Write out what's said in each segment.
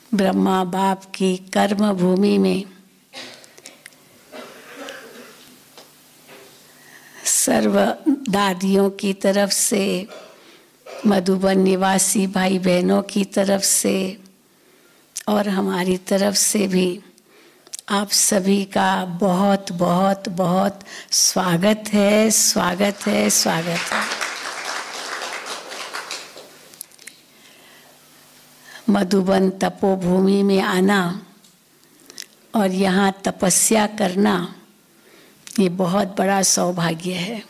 ब्रह्मा बाप की कर्म भूमि में सर्व दादियों की तरफ से, मधुबन निवासी भाई बहनों की तरफ से और हमारी तरफ से भी आप सभी का बहुत बहुत बहुत स्वागत है, स्वागत है, स्वागत है। मधुबन तपोभूमि में आना और यहाँ तपस्या करना ये बहुत बड़ा सौभाग्य है।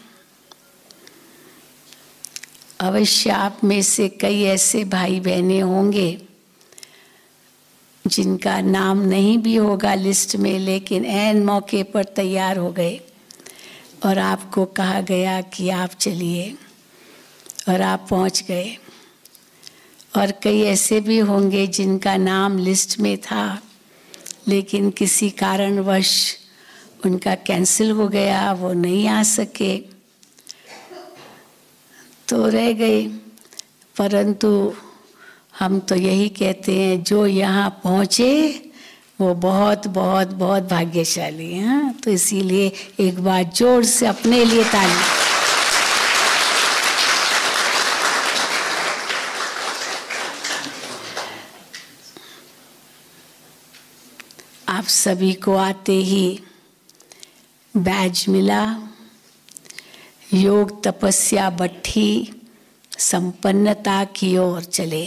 अवश्य आप में से कई ऐसे भाई बहनें होंगे जिनका नाम नहीं भी होगा लिस्ट में, लेकिन ऐन मौके पर तैयार हो गए और आपको कहा गया कि आप चलिए और आप पहुंच गए। और कई ऐसे भी होंगे जिनका नाम लिस्ट में था लेकिन किसी कारणवश उनका कैंसिल हो गया, वो नहीं आ सके तो रह गए। परंतु हम तो यही कहते हैं जो यहाँ पहुँचे वो बहुत बहुत बहुत भाग्यशाली हैं। तो इसीलिए एक बार जोर से अपने लिए ताली। आप सभी को आते ही बैज मिला, योग तपस्या भट्ठी संपन्नता की ओर चले,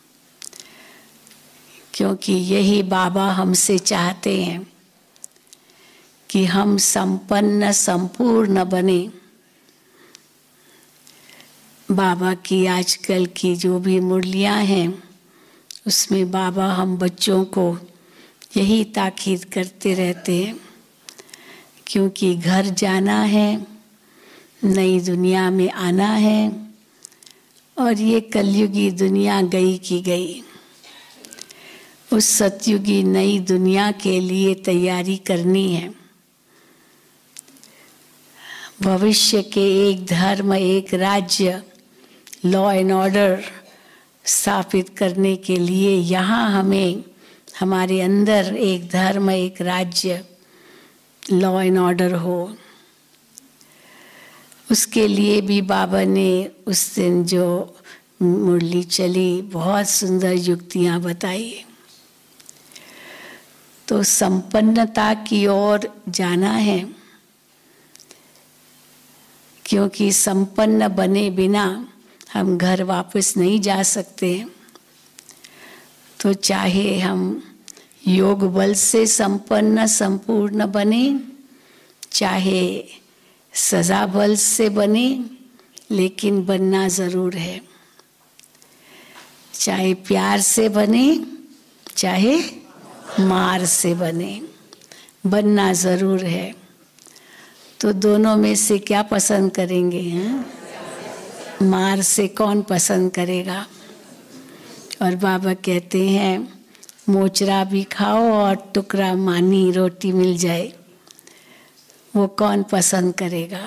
क्योंकि यही बाबा हमसे चाहते हैं कि हम संपन्न संपूर्ण बने। बाबा की आजकल की जो भी मुरलियां हैं उसमें बाबा हम बच्चों को यही ताकीद करते रहते हैं, क्योंकि घर जाना है, नई दुनिया में आना है और ये कलयुगी दुनिया गई की गई। उस सतयुगी नई दुनिया के लिए तैयारी करनी है। भविष्य के एक धर्म, एक राज्य, लॉ एंड ऑर्डर स्थापित करने के लिए यहाँ हमें हमारे अंदर एक धर्म, एक राज्य, लॉ एंड ऑर्डर हो। उसके लिए भी बाबा ने उस दिन जो मुरली चली बहुत सुंदर युक्तियां बताई। तो संपन्नता की ओर जाना है, क्योंकि संपन्न बने बिना हम घर वापस नहीं जा सकते। तो चाहे हम योग बल से संपन्न संपूर्ण बने, चाहे सजा बल से बने, लेकिन बनना जरूर है। चाहे प्यार से बने, चाहे मार से बने, बनना जरूर है। तो दोनों में से क्या पसंद करेंगे हैं? मार से कौन पसंद करेगा? और बाबा कहते हैं मोचरा भी खाओ और टुकड़ा मानी रोटी मिल जाए, वो कौन पसंद करेगा?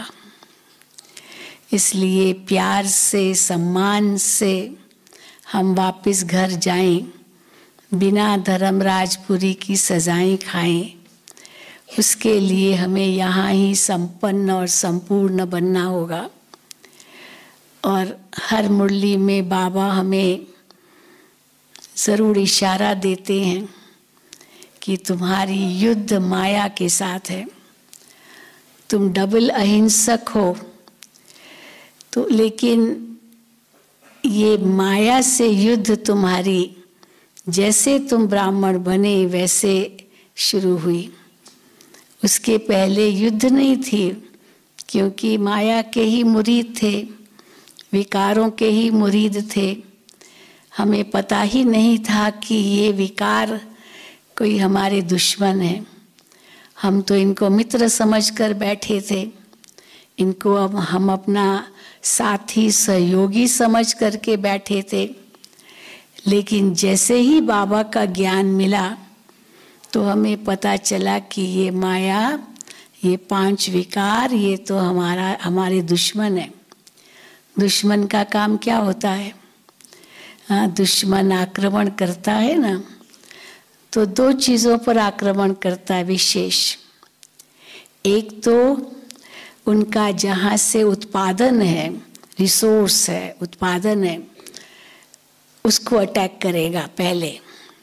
इसलिए प्यार से, सम्मान से हम वापस घर जाएं, बिना धर्मराजपुरी की सजाएं खाएं। उसके लिए हमें यहाँ ही संपन्न और संपूर्ण बनना होगा। और हर मुरली में बाबा हमें जरूर इशारा देते हैं कि तुम्हारी युद्ध माया के साथ है, तुम डबल अहिंसक हो। तो लेकिन ये माया से युद्ध तुम्हारी, जैसे तुम ब्राह्मण बने वैसे शुरू हुई। उसके पहले युद्ध नहीं थी, क्योंकि माया के ही मुरीद थे, विकारों के ही मुरीद थे। हमें पता ही नहीं था कि ये विकार कोई हमारे दुश्मन है। हम तो इनको मित्र समझकर बैठे थे, इनको अब हम अपना साथी सहयोगी समझ करके बैठे थे। लेकिन जैसे ही बाबा का ज्ञान मिला तो हमें पता चला कि ये माया, ये 5 विकार, ये तो हमारे दुश्मन है। दुश्मन का काम क्या होता है? हाँ, दुश्मन आक्रमण करता है ना, तो दो चीज़ों पर आक्रमण करता है विशेष। एक तो उनका जहाँ से उत्पादन है, रिसोर्स है, उत्पादन है, उसको अटैक करेगा पहले।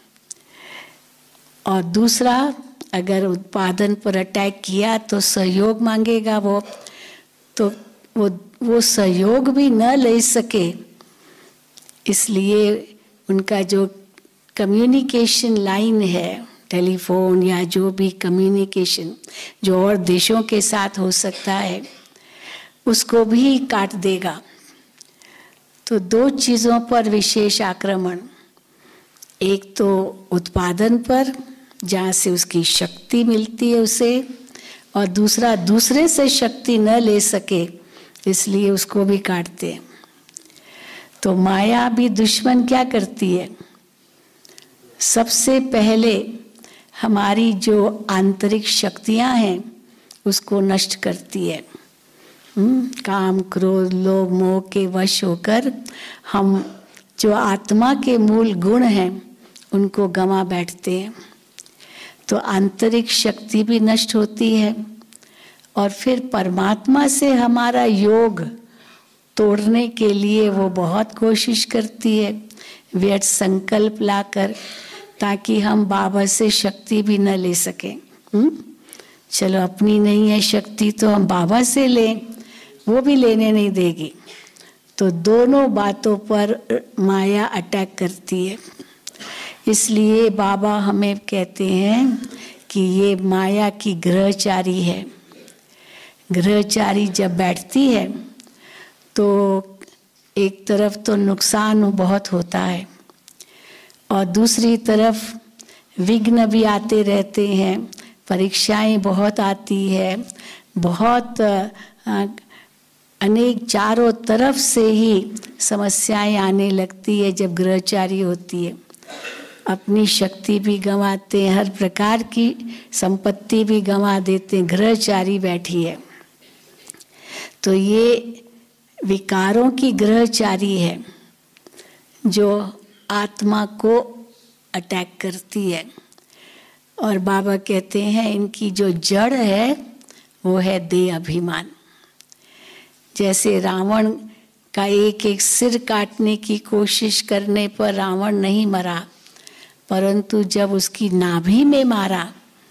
और दूसरा, अगर उत्पादन पर अटैक किया तो सहयोग मांगेगा वो, तो वो सहयोग भी न ले सके, इसलिए उनका जो कम्युनिकेशन लाइन है, टेलीफोन या जो भी कम्युनिकेशन जो और देशों के साथ हो सकता है, उसको भी काट देगा। तो दो चीज़ों पर विशेष आक्रमण, एक तो उत्पादन पर जहाँ से उसकी शक्ति मिलती है उसे, और दूसरा दूसरे से शक्ति न ले सके इसलिए उसको भी काटते हैं। तो माया भी दुश्मन क्या करती है, सबसे पहले हमारी जो आंतरिक शक्तियां हैं उसको नष्ट करती है। काम क्रोध लोभ मोह के वश होकर हम जो आत्मा के मूल गुण हैं उनको गंवा बैठते हैं, तो आंतरिक शक्ति भी नष्ट होती है। और फिर परमात्मा से हमारा योग तोड़ने के लिए वो बहुत कोशिश करती है, व्यर्थ संकल्प लाकर, ताकि हम बाबा से शक्ति भी न ले सकें। चलो अपनी नहीं है शक्ति तो हम बाबा से लें, वो भी लेने नहीं देगी। तो दोनों बातों पर माया अटैक करती है। इसलिए बाबा हमें कहते हैं कि ये माया की ग्रहचारी है। ग्रहचारी जब बैठती है तो एक तरफ तो नुकसान बहुत होता है और दूसरी तरफ विघ्न भी आते रहते हैं, परीक्षाएं बहुत आती है, बहुत अनेक चारों तरफ से ही समस्याएं आने लगती है जब ग्रहचारी होती है। अपनी शक्ति भी गंवाते हैं, हर प्रकार की संपत्ति भी गंवा देते हैं, ग्रहचारी बैठी है। तो ये विकारों की ग्रहचारी है जो आत्मा को अटैक करती है। और बाबा कहते हैं इनकी जो जड़ है वो है देह अभिमान। जैसे रावण का एक एक सिर काटने की कोशिश करने पर रावण नहीं मरा, परंतु जब उसकी नाभि में मारा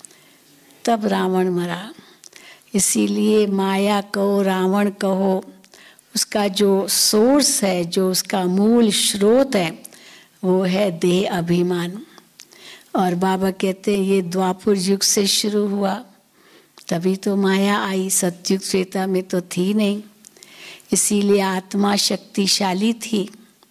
तब रावण मरा। इसीलिए माया कहो रावण कहो, उसका जो सोर्स है, जो उसका मूल स्रोत है, वो है देह अभिमान। और बाबा कहते हैं ये द्वापर युग से शुरू हुआ, तभी तो माया आई, सतयुग त्रेता में तो थी नहीं। इसीलिए आत्मा शक्तिशाली थी।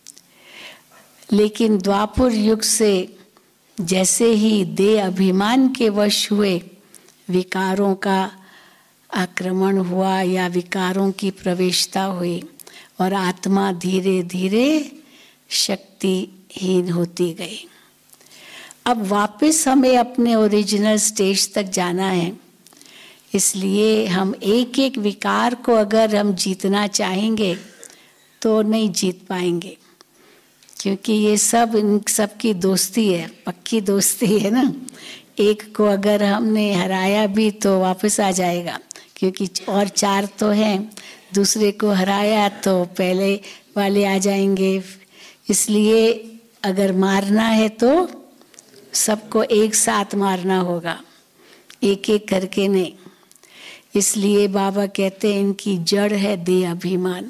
लेकिन द्वापर युग से जैसे ही देह अभिमान के वश हुए, विकारों का आक्रमण हुआ या विकारों की प्रवेशता हुई और आत्मा धीरे धीरे शक्तिहीन होती गई। अब वापस हमें अपने ओरिजिनल स्टेज तक जाना है। इसलिए हम एक एक विकार को अगर हम जीतना चाहेंगे तो नहीं जीत पाएंगे, क्योंकि ये सब इन सब की दोस्ती है, पक्की दोस्ती है ना। एक को अगर हमने हराया भी तो वापस आ जाएगा, क्योंकि और चार तो हैं, दूसरे को हराया तो पहले वाले आ जाएंगे। इसलिए अगर मारना है तो सबको एक साथ मारना होगा, एक एक करके नहीं। इसलिए बाबा कहते हैं इनकी जड़ है देह अभिमान।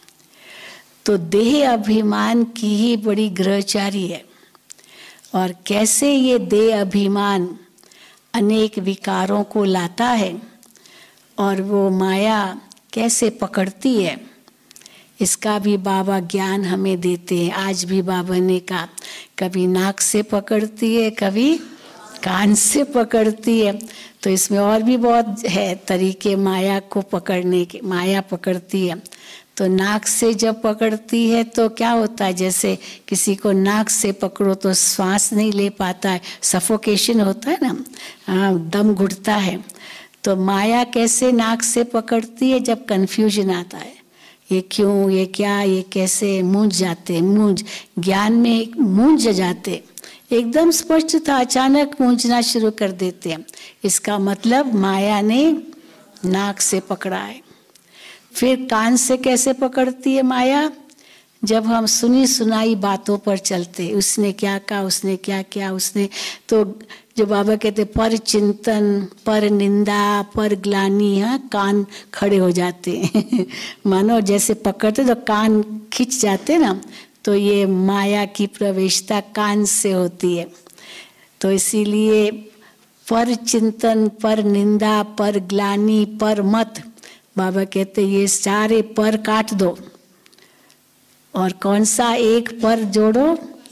तो देह अभिमान की ही बड़ी ग्रहचारी है। और कैसे ये देह अभिमान अनेक विकारों को लाता है और वो माया कैसे पकड़ती है, इसका भी बाबा ज्ञान हमें देते हैं। आज भी बाबा ने कहा कभी नाक से पकड़ती है, कभी कान से पकड़ती है। तो इसमें और भी बहुत है तरीके माया को पकड़ने के। माया पकड़ती है तो नाक से जब पकड़ती है तो क्या होता है, जैसे किसी को नाक से पकड़ो तो श्वास नहीं ले पाता है, सफोकेशन होता है ना, हाँ, दम घुटता है। तो माया कैसे नाक से पकड़ती है, जब कन्फ्यूजन आता है, ये क्यों, ये क्या, ये कैसे, मूंझ जाते, मूंझ ज्ञान में मूंझ जाते। एकदम स्पष्ट था, अचानक गूंजना शुरू कर देते हैं। इसका मतलब माया ने नाक से पकड़ा है। फिर कान से कैसे पकड़ती है माया? जब हम सुनी सुनाई बातों पर चलते, उसने क्या कहा, उसने क्या किया, उसने तो जो बाबा कहते पर चिंतन, पर निंदा, पर ग्लानि, हाँ कान खड़े हो जाते हैं मानो जैसे पकड़ते तो कान खिंच जाते ना, तो ये माया की प्रवेशता कान से होती है। तो इसीलिए पर चिंतन, पर निंदा, पर ग्लानि, पर मत, बाबा कहते ये सारे पर काट दो और कौन सा एक पर जोड़ो,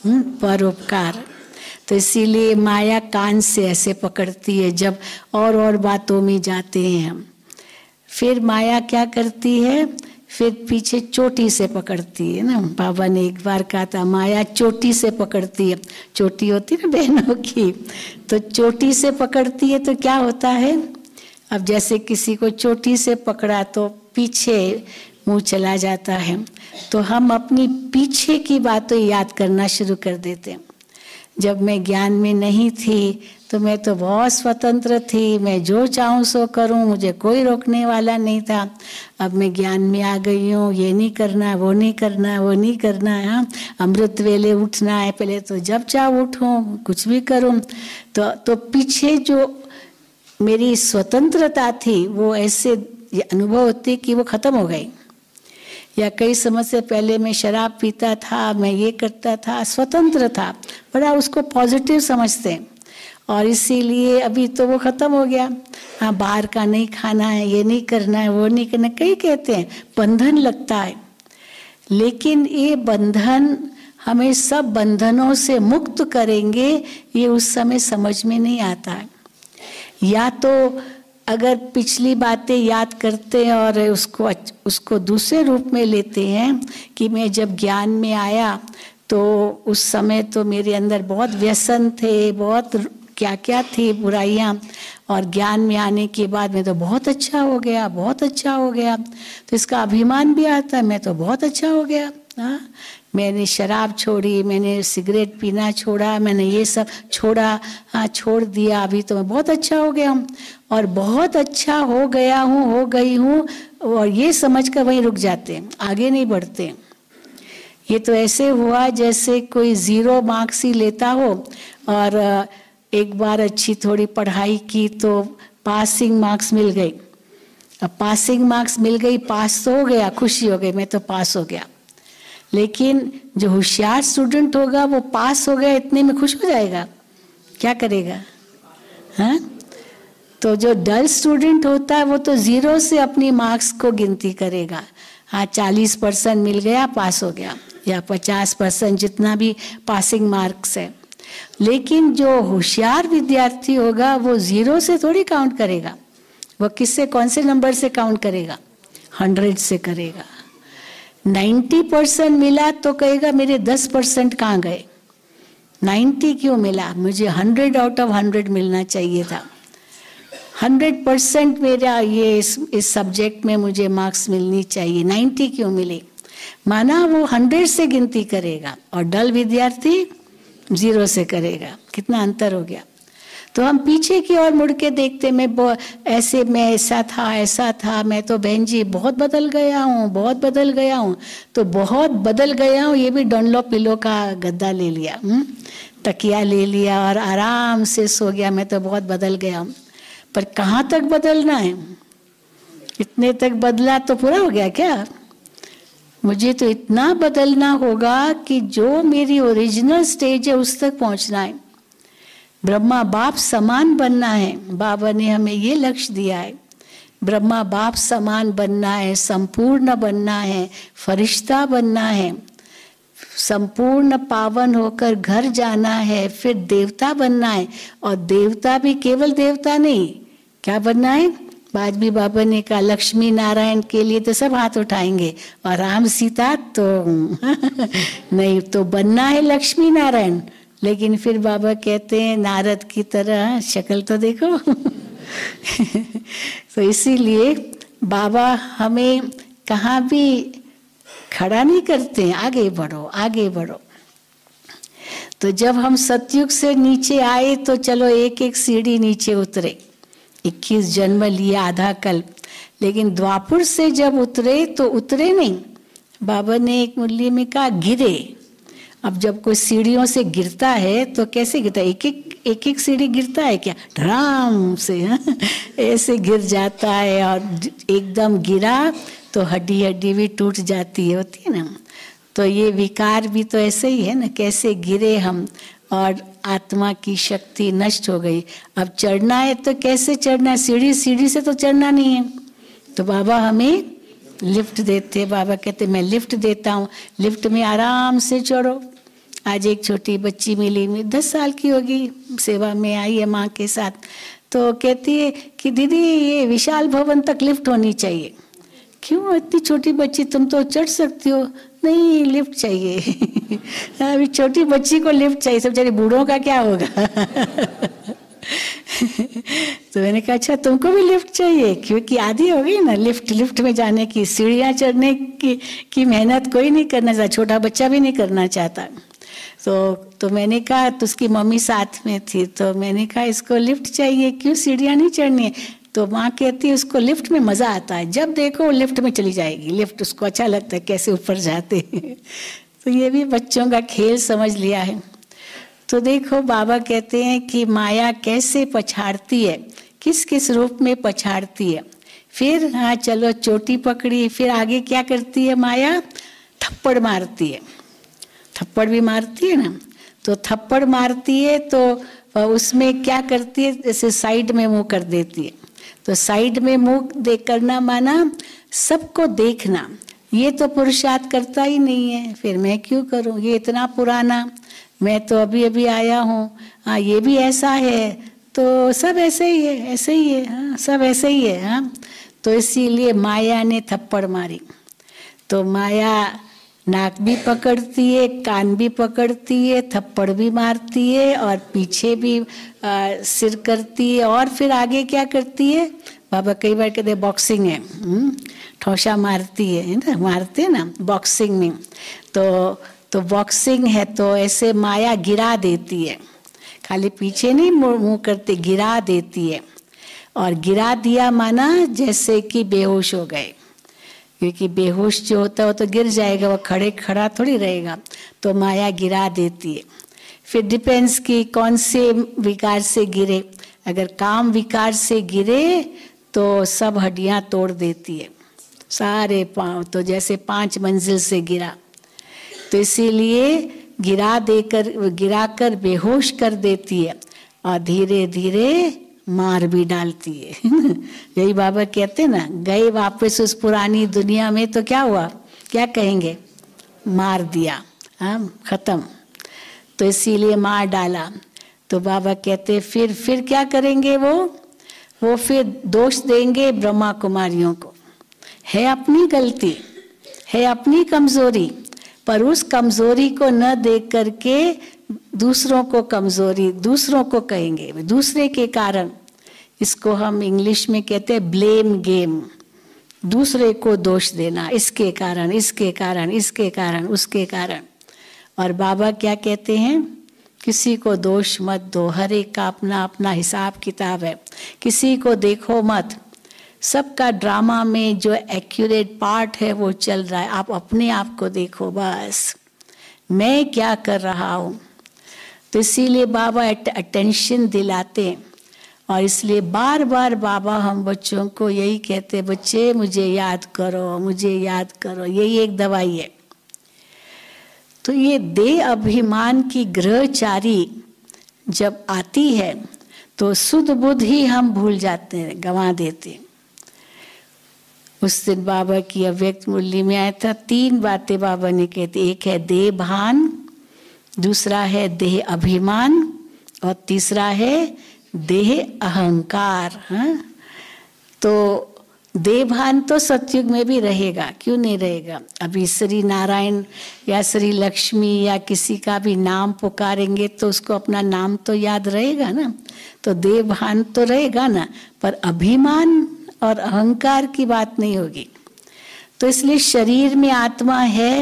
परोपकार। तो इसीलिए माया कान से ऐसे पकड़ती है जब और बातों में जाते हैं हम। फिर माया क्या करती है? फिर पीछे चोटी से पकड़ती है ना। बाबा ने एक बार कहा था माया चोटी से पकड़ती है। चोटी होती है ना बहनों की, तो चोटी से पकड़ती है तो क्या होता है? अब जैसे किसी को चोटी से पकड़ा तो पीछे मुंह चला जाता है, तो हम अपनी पीछे की बातें याद करना शुरू कर देते हैं। जब मैं ज्ञान में नहीं थी तो मैं तो बहुत स्वतंत्र थी, मैं जो चाहूँ सो करूँ, मुझे कोई रोकने वाला नहीं था। अब मैं ज्ञान में आ गई हूँ, ये नहीं करना, वो नहीं करना, वो नहीं करना है, हाँ अमृत वेले उठना है, पहले तो जब चाहो उठूँ, कुछ भी करूँ। तो पीछे जो मेरी स्वतंत्रता थी वो ऐसे अनुभव होती कि वो खत्म हो गई। या कई समय से पहले मैं शराब पीता था, मैं ये करता था, स्वतंत्र था, बड़ा उसको पॉजिटिव समझते हैं, और इसीलिए अभी तो वो खत्म हो गया। हाँ बाहर का नहीं खाना है, ये नहीं करना है, वो नहीं करना, कई कहते हैं बंधन लगता है, लेकिन ये बंधन हमें सब बंधनों से मुक्त करेंगे ये उस समय समझ में नहीं आता है। या तो अगर पिछली बातें याद करते हैं और उसको दूसरे रूप में लेते हैं कि मैं जब ज्ञान में आया तो उस समय तो मेरे अंदर बहुत व्यसन थे, बहुत क्या क्या थी बुराइयां, और ज्ञान में आने के बाद मैं तो बहुत अच्छा हो गया, बहुत अच्छा हो गया। तो इसका अभिमान भी आता है, मैं तो बहुत अच्छा हो गया। हाँ मैंने शराब छोड़ी, मैंने सिगरेट पीना छोड़ा, मैंने ये सब छोड़ा, हाँ छोड़ दिया, अभी तो मैं बहुत अच्छा हो गया हूँ, और बहुत अच्छा हो गया हूँ, हो गई हूँ, और ये समझ कर वहीं रुक जाते हैं, आगे नहीं बढ़ते। ये तो ऐसे हुआ जैसे कोई 0 मार्क्स ही लेता हो, और एक बार अच्छी थोड़ी पढ़ाई की तो पासिंग मार्क्स मिल गई। अब पासिंग मार्क्स मिल गई, पास तो हो गया, खुशी हो गई, मैं तो पास हो गया। लेकिन जो होशियार स्टूडेंट होगा वो पास हो गया इतने में खुश हो जाएगा, क्या करेगा? हाँ तो जो डल स्टूडेंट होता है वो तो 0 से अपनी मार्क्स को गिनती करेगा। हाँ 40% मिल गया, पास हो गया, या 50% जितना भी पासिंग मार्क्स है। लेकिन जो होशियार विद्यार्थी होगा वो 0 से थोड़ी काउंट करेगा, वो किससे, कौन से नंबर से काउंट करेगा? 100 से करेगा। 90% मिला तो कहेगा मेरे 10% कहाँ गए, 90 क्यों मिला, मुझे 100 आउट ऑफ 100 मिलना चाहिए था। 100% मेरा ये इस सब्जेक्ट में मुझे मार्क्स मिलनी चाहिए, 90 क्यों मिले? माना वो 100 से गिनती करेगा, और डल विद्यार्थी 0 से करेगा। कितना अंतर हो गया। तो हम पीछे की ओर मुड़ के देखते, मैं ऐसा था, मैं तो बहन जी बहुत बदल गया हूँ, बहुत बदल गया हूँ। तो बहुत बदल गया हूँ ये भी डॉनलो पिलो का गद्दा ले लिया, तकिया ले लिया और आराम से सो गया, मैं तो बहुत बदल गया हूँ। पर कहाँ तक बदलना है? इतने तक बदला तो पूरा हो गया क्या? मुझे तो इतना बदलना होगा कि जो मेरी ओरिजिनल स्टेज है उस तक पहुँचना है। ब्रह्मा बाप समान बनना है, बाबा ने हमें ये लक्ष्य दिया है। ब्रह्मा बाप समान बनना है, संपूर्ण बनना है, फरिश्ता बनना है, संपूर्ण पावन होकर घर जाना है, फिर देवता बनना है। और देवता भी केवल देवता नहीं, क्या बनना है? आज भी बाबा ने कहा लक्ष्मी नारायण के लिए तो सब हाथ उठाएंगे, और राम सीता तो नहीं, तो बनना है लक्ष्मी नारायण। लेकिन फिर बाबा कहते हैं नारद की तरह शक्ल तो देखो तो इसीलिए बाबा हमें कहाँ भी खड़ा नहीं करते हैं, आगे बढ़ो आगे बढ़ो। तो जब हम सतयुग से नीचे आए तो चलो एक एक सीढ़ी नीचे उतरे, 21 जन्म लिए, आधा कल्प। लेकिन द्वापुर से जब उतरे तो उतरे नहीं, बाबा ने एक मुरली में कहा गिरे। अब जब कोई सीढ़ियों से गिरता है तो कैसे गिरता है? एक एक सीढ़ी गिरता है क्या? धड़ाम से ऐसे गिर जाता है, और एकदम गिरा तो हड्डी हड्डी भी टूट जाती है, होती है ना। तो ये विकार भी तो ऐसे ही है ना, कैसे गिरे हम और आत्मा की शक्ति नष्ट हो गई। अब चढ़ना है तो कैसे चढ़ना है? सीढ़ी सीढ़ी से तो चढ़ना नहीं है। तो बाबा हमें लिफ्ट देते, बाबा कहते मैं लिफ्ट देता हूँ, लिफ्ट में आराम से चढ़ो। आज एक छोटी बच्ची मिली, 10 साल की होगी, सेवा में आई है माँ के साथ, तो कहती है कि दीदी ये विशाल भवन तक लिफ्ट होनी चाहिए। क्यों, इतनी छोटी बच्ची, तुम तो चढ़ सकती हो। नहीं, लिफ्ट चाहिए। अभी छोटी बच्ची को लिफ्ट चाहिए, सब बेचारे बूढ़ों का क्या होगा। तो मैंने कहा अच्छा तुमको भी लिफ्ट चाहिए, क्योंकि आधी हो गई ना लिफ्ट में जाने की, सीढ़ियाँ चढ़ने की मेहनत कोई नहीं करना चाहता, छोटा बच्चा भी नहीं करना चाहता। तो मैंने कहा, तो उसकी मम्मी साथ में थी, तो मैंने कहा इसको लिफ्ट चाहिए, क्यों सीढ़ियाँ नहीं चढ़नी है? तो माँ कहती है उसको लिफ्ट में मज़ा आता है, जब देखो लिफ्ट में चली जाएगी, लिफ्ट उसको अच्छा लगता है कैसे ऊपर जाते हैं। तो ये भी बच्चों का खेल समझ लिया है। तो देखो बाबा कहते हैं कि माया कैसे पछाड़ती है, किस किस रूप में पछाड़ती है। फिर हाँ चलो चोटी पकड़ी, फिर आगे क्या करती है माया? थप्पड़ मारती है, थप्पड़ भी मारती है ना। तो थप्पड़ मारती है तो उसमें क्या करती है, जैसे साइड में मुंह कर देती है। तो साइड में मुंह देख करना माना सबको देखना, ये तो पुरुषार्थ करता ही नहीं है, फिर मैं क्यों करूं, ये इतना पुराना, मैं तो अभी अभी आया हूँ, हाँ ये भी ऐसा है, तो सब ऐसे ही है, ऐसे ही है, हाँ सब ऐसे ही है। हाँ तो इसीलिए माया ने थप्पड़ मारी। तो माया नाक भी पकड़ती है, कान भी पकड़ती है, थप्पड़ भी मारती है, और पीछे भी सिर करती है, और फिर आगे क्या करती है? बाबा कई बार कहते बॉक्सिंग है, ठोसा मारती है ना, मारते ना बॉक्सिंग में। तो बॉक्सिंग है, तो ऐसे माया गिरा देती है, खाली पीछे नहीं मुंह करते, गिरा देती है। और गिरा दिया माना जैसे कि बेहोश हो गए, क्योंकि बेहोश जो होता है वो तो गिर जाएगा, वो खड़ा थोड़ी रहेगा। तो माया गिरा देती है। फिर डिपेंड्स कि कौन से विकार से गिरे। अगर काम विकार से गिरे तो सब हड्डियां तोड़ देती है, सारे पांव, तो जैसे 5 मंजिल से गिरा। तो इसीलिए गिराकर बेहोश कर देती है, और धीरे धीरे मार भी डालती है। यही बाबा कहते हैं ना, गए वापस उस पुरानी दुनिया में तो क्या हुआ, क्या कहेंगे? मार दिया, हाँ खत्म। तो इसीलिए मार डाला। तो बाबा कहते फिर क्या करेंगे वो फिर दोष देंगे ब्रह्मा कुमारियों को। है अपनी गलती, है अपनी कमजोरी, पर उस कमजोरी को न देख करके दूसरों को कमजोरी, दूसरों को कहेंगे, दूसरे के कारण। इसको हम इंग्लिश में कहते हैं ब्लेम गेम, दूसरे को दोष देना, इसके कारण, इसके कारण, इसके कारण, उसके कारण। और बाबा क्या कहते हैं? किसी को दोष मत दो, हर एक का अपना अपना हिसाब किताब है, किसी को देखो मत। सबका ड्रामा में जो एक्यूरेट पार्ट है वो चल रहा है, आप अपने आप को देखो बस, मैं क्या कर रहा हूँ। तो इसीलिए बाबा अटेंशन दिलाते हैं, और इसलिए बार बार बाबा हम बच्चों को यही कहते, बच्चे मुझे याद करो, मुझे याद करो, यही एक दवाई है। तो ये देह अभिमान की ग्रहचारी जब आती है तो शुद्ध बुद्ध ही हम भूल जाते हैं, गंवा देते हैं। उस दिन बाबा की अव्यक्त मुरली में आया था, 3 बातें बाबा ने कहती, एक है देह भान, दूसरा है देह अभिमान, और तीसरा है देह अहंकार। हाँ तो देह भान तो सतयुग में भी रहेगा, क्यों नहीं रहेगा। अभी श्री नारायण या श्री लक्ष्मी या किसी का भी नाम पुकारेंगे तो उसको अपना नाम तो याद रहेगा ना, तो देह भान तो रहेगा ना, पर अभिमान और अहंकार की बात नहीं होगी। तो इसलिए शरीर में आत्मा है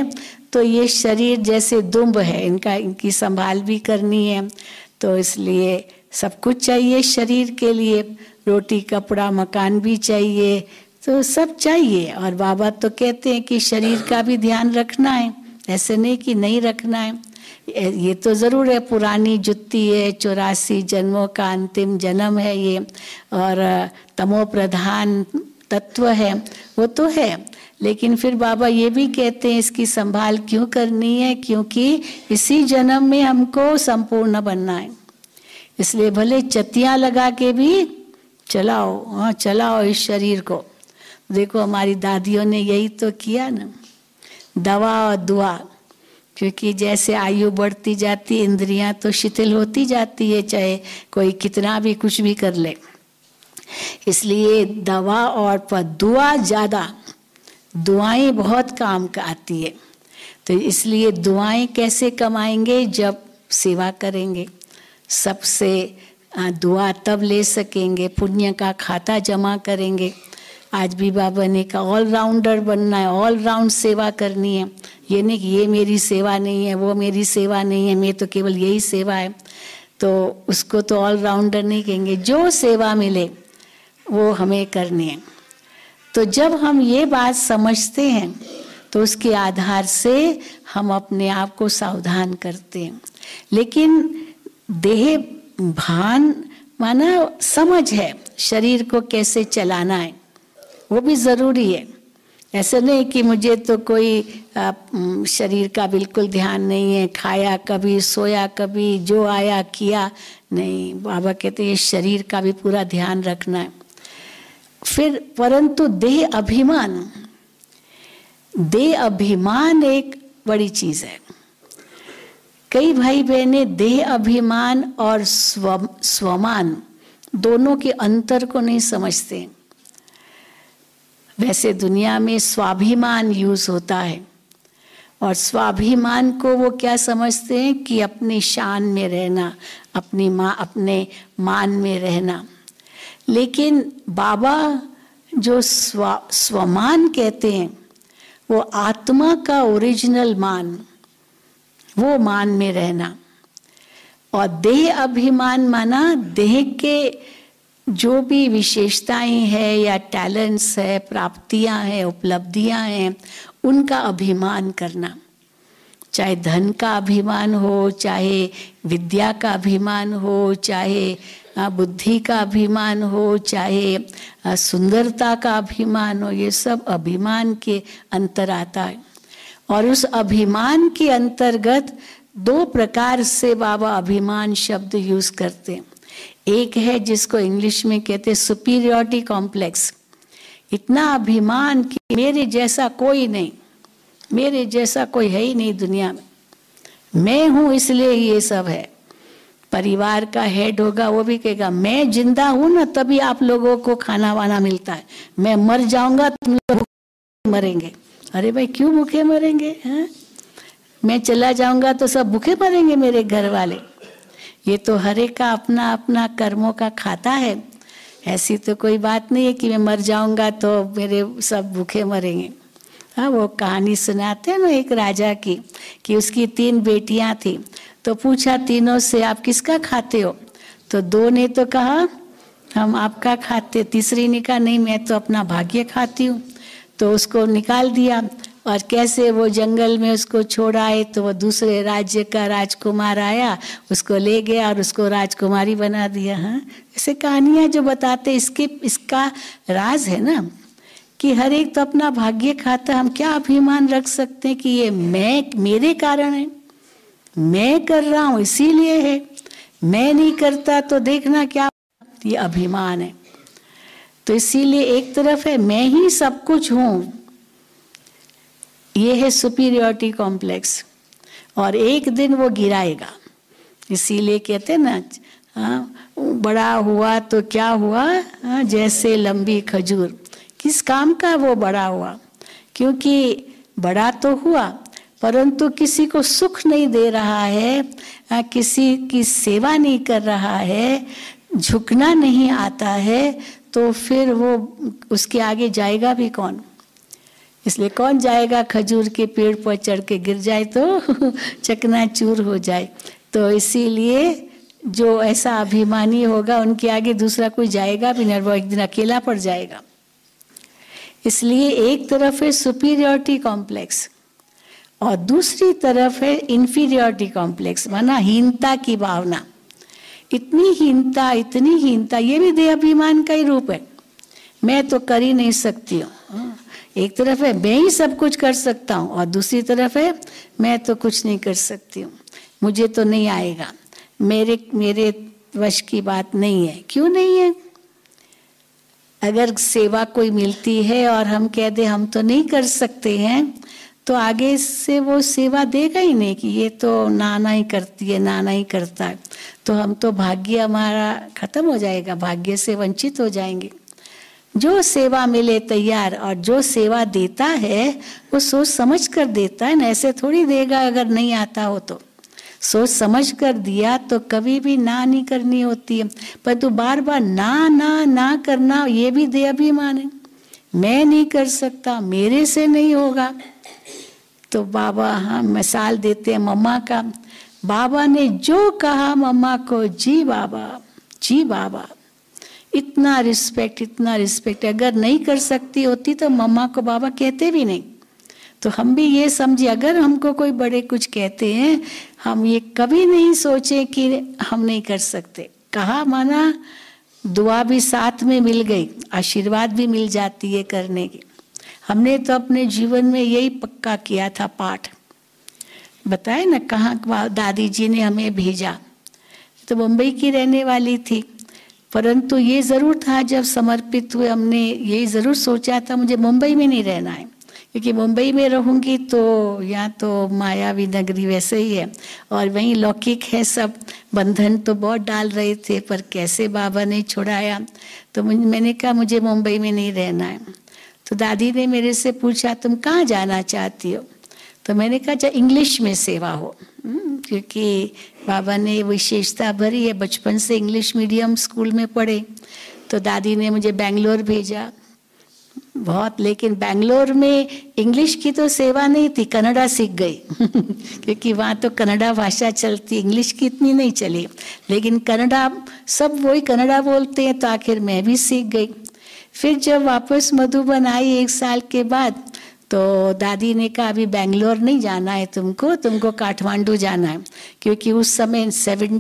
तो ये शरीर जैसे दुम्ब है, इनकी संभाल भी करनी है, तो इसलिए सब कुछ चाहिए शरीर के लिए, रोटी कपड़ा मकान भी चाहिए, तो सब चाहिए। और बाबा तो कहते हैं कि शरीर का भी ध्यान रखना है, ऐसे नहीं कि नहीं रखना है, ये तो ज़रूर है, पुरानी जुत्ती है, 84 जन्मों का अंतिम जन्म है ये, और तमो प्रधान तत्व है, वो तो है। लेकिन फिर बाबा ये भी कहते हैं इसकी संभाल क्यों करनी है, क्योंकि इसी जन्म में हमको संपूर्ण बनना है। इसलिए भले चतियाँ लगा के भी चलाओ, हाँ चलाओ इस शरीर को। देखो हमारी दादियों ने यही तो किया ना, दवा और दुआ, क्योंकि जैसे आयु बढ़ती जाती है इंद्रियां तो शिथिल होती जाती है, चाहे कोई कितना भी कुछ भी कर ले। इसलिए दवा और दुआ ज़्यादा, दुआएं बहुत काम का आती है। तो इसलिए दुआएं कैसे कमाएंगे, जब सेवा करेंगे, सबसे दुआ तब ले सकेंगे, पुण्य का खाता जमा करेंगे। आज भी बाबा ने कहा ऑलराउंडर बनना है, ऑल राउंड सेवा करनी है, ये नहीं कि ये मेरी सेवा नहीं है, वो मेरी सेवा नहीं है, मैं तो केवल यही सेवा है, तो उसको तो ऑलराउंडर नहीं कहेंगे। जो सेवा मिले वो हमें करनी है। तो जब हम ये बात समझते हैं तो उसके आधार से हम अपने आप को सावधान करते हैं। लेकिन देह भान माना समझ है, शरीर को कैसे चलाना है वो भी ज़रूरी है। ऐसे नहीं कि मुझे तो कोई शरीर का बिल्कुल ध्यान नहीं है, खाया कभी सोया कभी, जो आया किया, नहीं। बाबा कहते हैं शरीर का भी पूरा ध्यान रखना है। फिर परंतु देह अभिमान एक बड़ी चीज़ है। कई भाई बहने देह अभिमान और स्वमान दोनों के अंतर को नहीं समझते। वैसे दुनिया में स्वाभिमान यूज होता है, और स्वाभिमान को वो क्या समझते हैं कि अपनी शान में रहना, अपने मान में रहना। लेकिन बाबा जो स्वमान कहते हैं वो आत्मा का ओरिजिनल मान, वो मान में रहना। और देह अभिमान माना देह के जो भी विशेषताएं हैं या टैलेंट्स है, प्राप्तियां हैं, उपलब्धियां हैं, उनका अभिमान करना। चाहे धन का अभिमान हो, चाहे विद्या का अभिमान हो, चाहे बुद्धि का अभिमान हो, चाहे सुंदरता का अभिमान हो, ये सब अभिमान के अंतर आता है। और उस अभिमान के अंतर्गत दो प्रकार से बाबा अभिमान शब्द यूज करते हैं। एक है जिसको इंग्लिश में कहते हैं सुपीरियरिटी कॉम्प्लेक्स, इतना अभिमान कि मेरे जैसा कोई नहीं, मेरे जैसा कोई है ही नहीं दुनिया में, मैं हूं इसलिए ये सब है। परिवार का हेड होगा वो भी कहेगा मैं जिंदा हूं ना तभी आप लोगों को खाना वाना मिलता है, मैं मर जाऊंगा तुम लोग भूखे मरेंगे। अरे भाई क्यों भूखे मरेंगे हैं? मैं चला जाऊंगा तो सब भूखे मरेंगे मेरे घर वाले। ये तो हर एक का अपना अपना कर्मों का खाता है। ऐसी तो कोई बात नहीं है कि मैं मर जाऊंगा तो मेरे सब भूखे मरेंगे। हाँ, वो कहानी सुनाते हैं ना एक राजा की, कि उसकी 3 बेटियां थी, तो पूछा तीनों से आप किसका खाते हो? तो 2 ने तो कहा हम आपका खाते, तीसरी ने कहा नहीं मैं तो अपना भाग्य खाती हूँ। तो उसको निकाल दिया, और कैसे वो जंगल में उसको छोड़ आए, तो वो दूसरे राज्य का राजकुमार आया, उसको ले गया और उसको राजकुमारी बना दिया। हाँ, ऐसे कहानियाँ जो बताते इसका राज है ना, कि हर एक तो अपना भाग्य खाता। हम क्या अभिमान रख सकते हैं कि ये मैं, मेरे कारण है, मैं कर रहा हूँ इसीलिए है, मैं नहीं करता तो देखना क्या, ये अभिमान है। तो इसीलिए एक तरफ है मैं ही सब कुछ हूँ, ये है सुपीरियरिटी कॉम्प्लेक्स, और एक दिन वो गिराएगा। इसीलिए कहते हैं ना, हाँ, बड़ा हुआ तो क्या हुआ, हाँ, जैसे लंबी खजूर। किस काम का वो बड़ा हुआ? क्योंकि बड़ा तो हुआ परंतु किसी को सुख नहीं दे रहा है, किसी की सेवा नहीं कर रहा है, झुकना नहीं आता है, तो फिर वो उसके आगे जाएगा भी कौन? इसलिए कौन जाएगा खजूर के पेड़ पर चढ़ के, गिर जाए तो चकनाचूर हो जाए। तो इसीलिए जो ऐसा अभिमानी होगा उनके आगे दूसरा कोई जाएगा भी नहीं, वो एक दिन अकेला पड़ जाएगा। इसलिए एक तरफ है सुपीरियरिटी कॉम्प्लेक्स और दूसरी तरफ है इंफीरियरिटी कॉम्प्लेक्स, माना हीनता की भावना। इतनी हीनता, ये भी देह अभिमान का ही रूप है। मैं तो कर ही नहीं सकती हूँ। एक तरफ है मैं ही सब कुछ कर सकता हूँ और दूसरी तरफ है मैं तो कुछ नहीं कर सकती हूँ, मुझे तो नहीं आएगा, मेरे वश की बात नहीं है। क्यों नहीं है? अगर सेवा कोई मिलती है और हम कह दे हम तो नहीं कर सकते हैं, तो आगे से वो सेवा देगा ही नहीं कि ये तो नाना ही करती है, नाना ही करता है। तो हम तो भाग्य हमारा खत्म हो जाएगा, भाग्य से वंचित हो जाएंगे। जो सेवा मिले तैयार, और जो सेवा देता है वो सोच समझ कर देता है ना, ऐसे थोड़ी देगा अगर नहीं आता हो तो। सोच समझ कर दिया तो कभी भी ना नहीं करनी होती है। पर तो बार बार ना ना ना करना, ये भी दे अभिमान है। मैं नहीं कर सकता, मेरे से नहीं होगा। तो बाबा हाँ मिसाल देते हैं मम्मा का। बाबा ने जो कहा मम्मा को, जी बाबा, जी बाबा, इतना रिस्पेक्ट। अगर नहीं कर सकती होती तो मम्मा को बाबा कहते भी नहीं। तो हम भी ये समझे, अगर हमको कोई बड़े कुछ कहते हैं, हम ये कभी नहीं सोचे कि हम नहीं कर सकते। कहा माना दुआ भी साथ में मिल गई, आशीर्वाद भी मिल जाती है करने की। हमने तो अपने जीवन में यही पक्का किया था पाठ। बताए ना कहाँ दादी जी ने हमें भेजा, तो मुंबई की रहने वाली थी, परंतु ये ज़रूर था जब समर्पित हुए हमने यही ज़रूर सोचा था मुझे मुंबई में नहीं रहना है, क्योंकि मुंबई में रहूँगी तो यहाँ तो मायावी नगरी वैसे ही है और वहीं लौकिक है सब। बंधन तो बहुत डाल रहे थे, पर कैसे बाबा ने छुड़ाया। तो मैंने कहा मुझे मुंबई में नहीं रहना है। तो दादी ने मेरे से पूछा तुम कहाँ जाना चाहती हो? तो मैंने कहा चाहे इंग्लिश में सेवा हो, क्योंकि बाबा ने विशेषता भरी है, बचपन से इंग्लिश मीडियम स्कूल में पढ़े। तो दादी ने मुझे बेंगलोर भेजा बहुत, लेकिन बेंगलोर में इंग्लिश की तो सेवा नहीं थी, कन्नड़ा सीख गई क्योंकि वहाँ तो कन्नड़ा भाषा चलती, इंग्लिश की इतनी नहीं चली। लेकिन कन्नड़ा सब वही कन्नड़ा बोलते हैं, तो आखिर मैं भी सीख गई। फिर जब वापस मधुबन आई 1 साल के बाद, तो दादी ने कहा अभी बेंगलोर नहीं जाना है तुमको काठमांडू जाना है, क्योंकि उस समय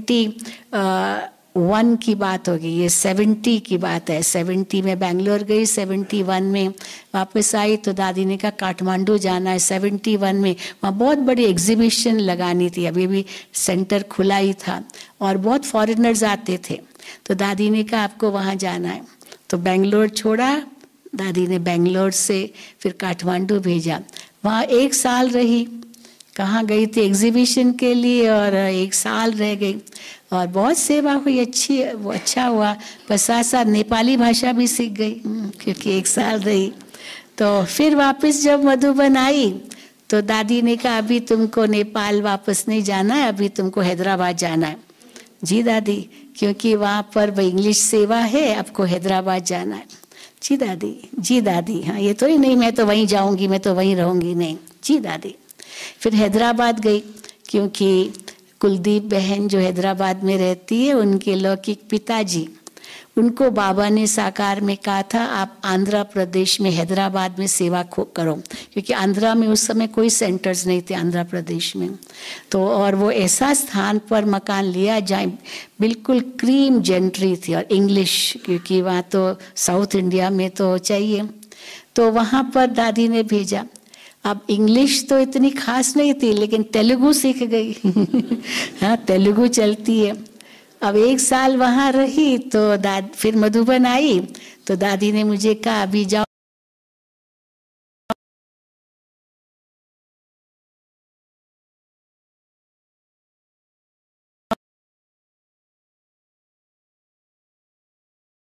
71 की बात होगी, ये 70 की बात है। 70 में बेंगलोर गई, 71 में वापस आई। तो दादी ने कहा काठमांडू जाना है 71 में, वहाँ बहुत बड़ी एग्जीबिशन लगानी थी, अभी भी सेंटर खुला ही था और बहुत फॉरेनर्स आते थे। तो दादी ने कहा आपको वहाँ जाना है। तो बेंगलोर छोड़ा दादी ने, बेंगलोर से फिर काठमांडू भेजा। वहाँ 1 साल रही। कहाँ गई थी? एग्जीबिशन के लिए, और 1 साल रह गई और बहुत सेवा हुई, अच्छा हुआ। पर साथ साथ नेपाली भाषा भी सीख गई, क्योंकि 1 साल रही। तो फिर वापस जब मधुबन आई तो दादी ने कहा अभी तुमको नेपाल वापस नहीं जाना है, अभी तुमको हैदराबाद जाना है। जी दादी, क्योंकि वहाँ पर इंग्लिश सेवा है, आपको हैदराबाद जाना है। जी दादी, जी दादी, हाँ ये तो ही नहीं मैं तो वहीं जाऊंगी, मैं तो वहीं रहूंगी, नहीं जी दादी। फिर हैदराबाद गई, क्योंकि कुलदीप बहन जो हैदराबाद में रहती है, उनके लौकिक पिताजी, उनको बाबा ने साकार में कहा था आप आंध्र प्रदेश में हैदराबाद में सेवा करो, क्योंकि आंध्रा में उस समय कोई सेंटर्स नहीं थे आंध्र प्रदेश में। तो और वो ऐसा स्थान पर मकान लिया जहाँ बिल्कुल क्रीम जेंट्री थी और इंग्लिश, क्योंकि वहाँ तो साउथ इंडिया में तो चाहिए। तो वहाँ पर दादी ने भेजा। अब इंग्लिश तो इतनी खास नहीं थी, लेकिन तेलुगु सीख गई हाँ तेलुगु चलती है। अब 1 साल वहाँ रही तो फिर मधुबन आई तो दादी ने मुझे कहा अभी जाओ